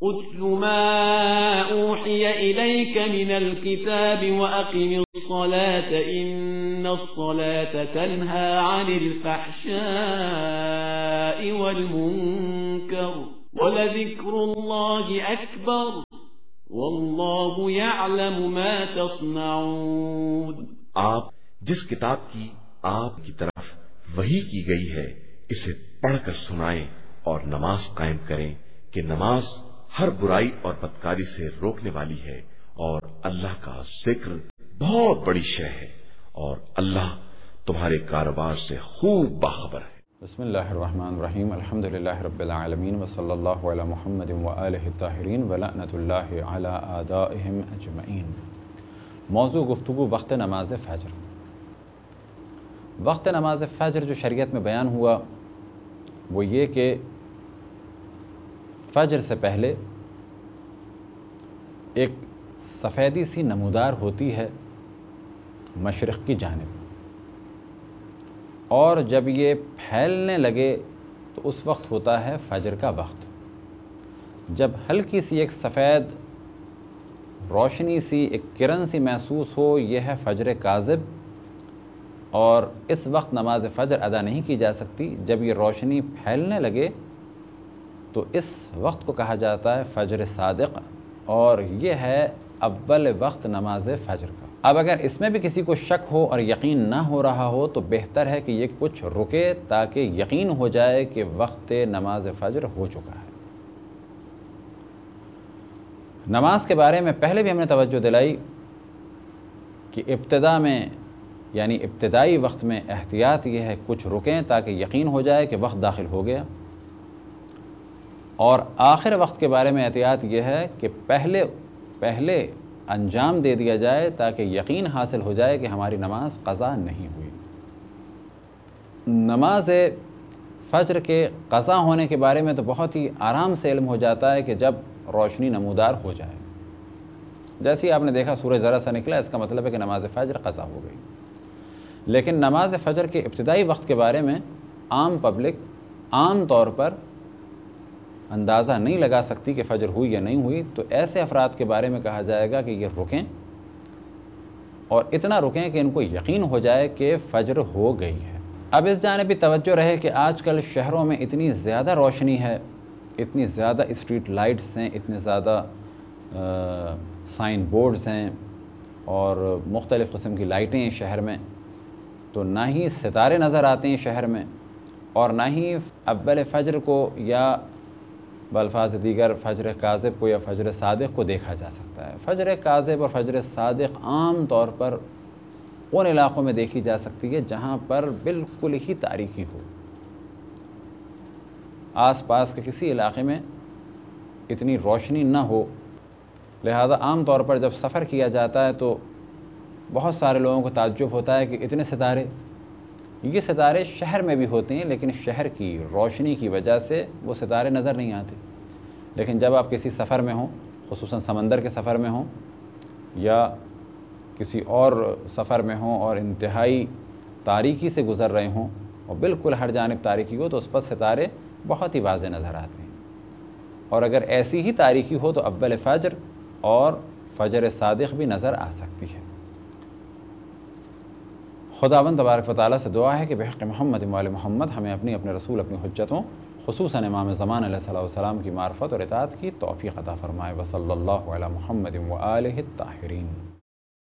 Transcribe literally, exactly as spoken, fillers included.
اتل ما اوحی الیک من الكتاب واقم الصلاة ان الصلاة تنہى عن الفحشاء والمنکر ولذکر اللہ اکبر واللہ یعلم ما تصنعون۔ آپ جس کتاب کی آپ کی طرف وحی کی گئی ہے اسے پڑھ کر سنائیں اور نماز قائم کریں کہ نماز ہر برائی اور بدکاری سے روکنے والی ہے، اور اللہ کا ذکر بہت بڑی شے ہے، اور اللہ تمہارے کاروبار سے خوب باخبر ہے۔ بسم اللہ الرحمن الرحیم، الحمد للہ رب العالمین وصلی اللہ علی محمد وآلہ الطاہرین ولعنۃ اللہ علی اعدائہم اجمعین۔ موضوع گفتگو وقت نماز فجر۔ وقت نماز فجر جو شریعت میں بیان ہوا وہ یہ کہ فجر سے پہلے ایک سفیدی سی نمودار ہوتی ہے مشرق کی جانب، اور جب یہ پھیلنے لگے تو اس وقت ہوتا ہے فجر کا وقت۔ جب ہلکی سی ایک سفید روشنی سی ایک کرن سی محسوس ہو یہ ہے فجر کاذب، اور اس وقت نماز فجر ادا نہیں کی جا سکتی۔ جب یہ روشنی پھیلنے لگے تو اس وقت کو کہا جاتا ہے فجر صادق، اور یہ ہے اول وقت نماز فجر کا۔ اب اگر اس میں بھی کسی کو شک ہو اور یقین نہ ہو رہا ہو تو بہتر ہے کہ یہ کچھ رکے تاکہ یقین ہو جائے کہ وقت نماز فجر ہو چکا ہے۔ نماز کے بارے میں پہلے بھی ہم نے توجہ دلائی کہ ابتدا میں یعنی ابتدائی وقت میں احتیاط یہ ہے کچھ رکیں تاکہ یقین ہو جائے کہ وقت داخل ہو گیا، اور آخر وقت کے بارے میں احتیاط یہ ہے کہ پہلے پہلے انجام دے دیا جائے تاکہ یقین حاصل ہو جائے کہ ہماری نماز قضا نہیں ہوئی۔ نماز فجر کے قضا ہونے کے بارے میں تو بہت ہی آرام سے علم ہو جاتا ہے کہ جب روشنی نمودار ہو جائے، جیسے ہی آپ نے دیکھا سورج ذرا سا نکلا اس کا مطلب ہے کہ نماز فجر قضا ہو گئی۔ لیکن نماز فجر کے ابتدائی وقت کے بارے میں عام پبلک عام طور پر اندازہ نہیں لگا سکتی کہ فجر ہوئی یا نہیں ہوئی، تو ایسے افراد کے بارے میں کہا جائے گا کہ یہ رکیں اور اتنا رکیں کہ ان کو یقین ہو جائے کہ فجر ہو گئی ہے۔ اب اس جانب بھی توجہ رہے کہ آج کل شہروں میں اتنی زیادہ روشنی ہے، اتنی زیادہ اسٹریٹ لائٹس ہیں، اتنے زیادہ سائن بورڈز ہیں اور مختلف قسم کی لائٹیں ہیں شہر میں، تو نہ ہی ستارے نظر آتے ہیں شہر میں، اور نہ ہی اول فجر کو یا بالفاظ دیگر فجر کاذب کو یا فجر صادق کو دیکھا جا سکتا ہے۔ فجر کاذب اور فجر صادق عام طور پر ان علاقوں میں دیکھی جا سکتی ہے جہاں پر بالکل ہی تاریکی ہو، آس پاس کے کسی علاقے میں اتنی روشنی نہ ہو، لہذا عام طور پر جب سفر کیا جاتا ہے تو بہت سارے لوگوں کو تعجب ہوتا ہے کہ اتنے ستارے، یہ ستارے شہر میں بھی ہوتے ہیں لیکن شہر کی روشنی کی وجہ سے وہ ستارے نظر نہیں آتے، لیکن جب آپ کسی سفر میں ہوں، خصوصاً سمندر کے سفر میں ہوں یا کسی اور سفر میں ہوں اور انتہائی تاریکی سے گزر رہے ہوں اور بالکل ہر جانب تاریکی ہو تو اس وقت ستارے بہت ہی واضح نظر آتے ہیں، اور اگر ایسی ہی تاریکی ہو تو اول فجر اور فجر صادق بھی نظر آ سکتی ہے۔ خداوند تبارک و تعالیٰ سے دعا ہے کہ بحق محمد و آل محمد ہمیں اپنی اپنے رسول اپنی حجتوں خصوصاً امام زمان علیہ السلام کی معرفت اور اطاعت کی توفیق عطا فرمائے۔ وصلی اللہ علی محمد و آلہ الطاہرین۔